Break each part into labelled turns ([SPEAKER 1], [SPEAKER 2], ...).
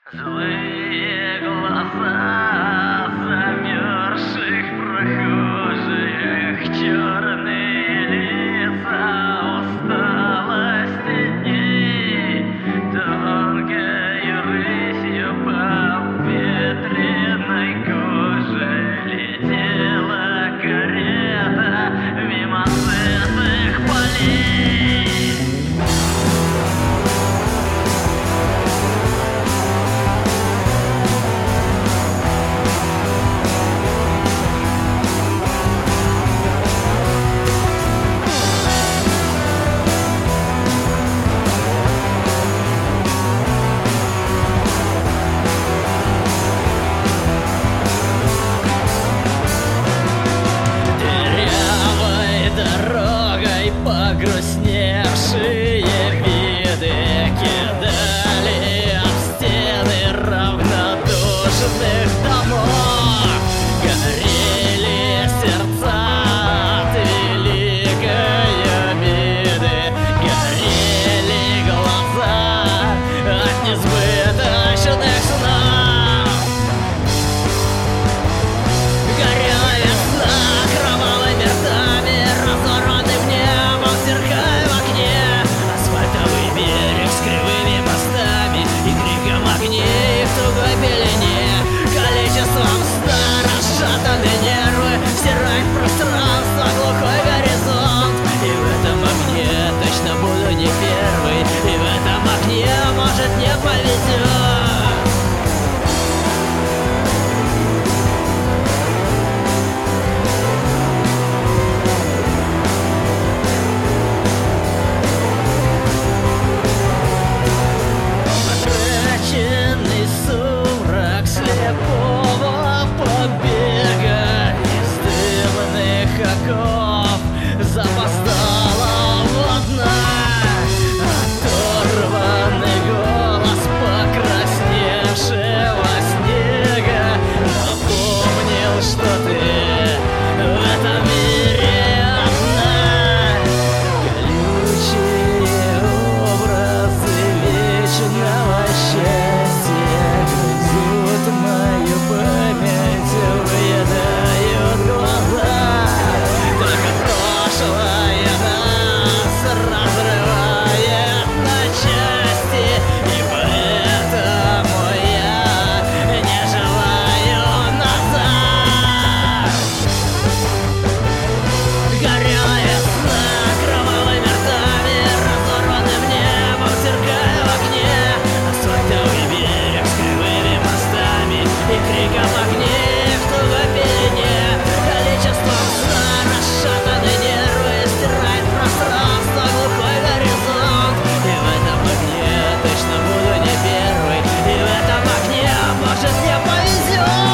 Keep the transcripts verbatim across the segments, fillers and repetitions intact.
[SPEAKER 1] Злые глаза замерзших прохожих, черные лица усталости дней, тонкой рысью по ветреной коже летела карета мимо сытых полей. Погрустневшие виды кидали об стены равнодушных домов. Горели сердца от великой обиды, горели глаза от несбыточных снов. Горела весна кровавыми ртами, разорванным небом сверкая в окне. Асфальтовый берег с кривыми мостами и криком огней в тугой пелене. Количеством сна расшатаны нервы, стирает пространство глухой горизонт. И в этом огне точно буду не первый, и в этом окне может не повезет. Сумрак слепого побега из дымных оков запоздалого дна. Оторванный голос покрасневшего снега напомнил, что ты в этом мире одна. Колючие образы вечного счастья мою память выедают глаза. Только прошлое нас разрывает на части, и поэтому я не желаю назад. Горела весна кровавыми ртами, разорванным небом сверкая в окне. Асфальтовый берег с кривыми мостами и криком огней в тугой пелене. Количеством сна расшатаны нервы, стирает пространство глухой горизонт. И в этом огне точно буду не первый, и в этом огне может мне повезет.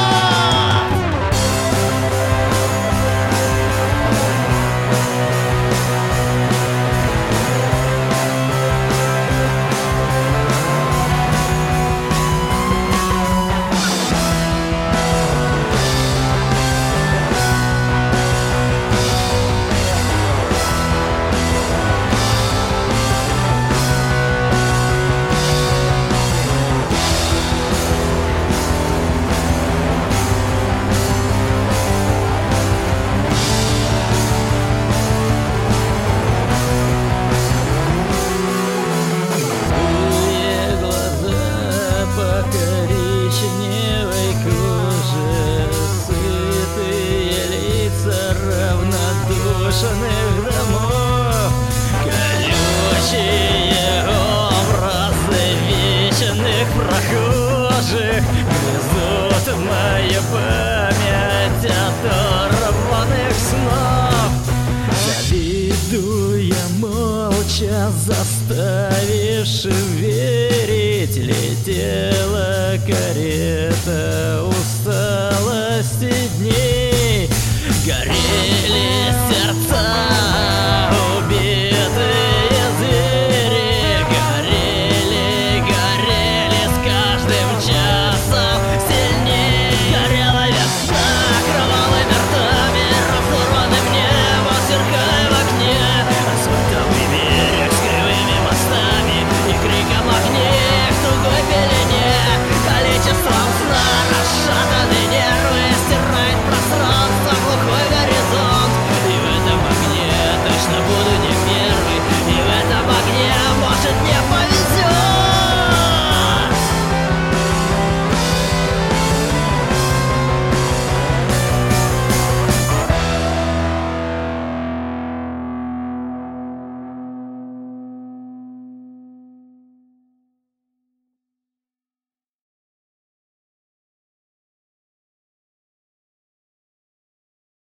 [SPEAKER 1] Коричневой кожи, сытые лица равнодушных домов. Колючие образы вечных прохожих грызут мою память оторванных снов. Завидуя молча заставившим верить, летела карета усталости дней. Горели сердца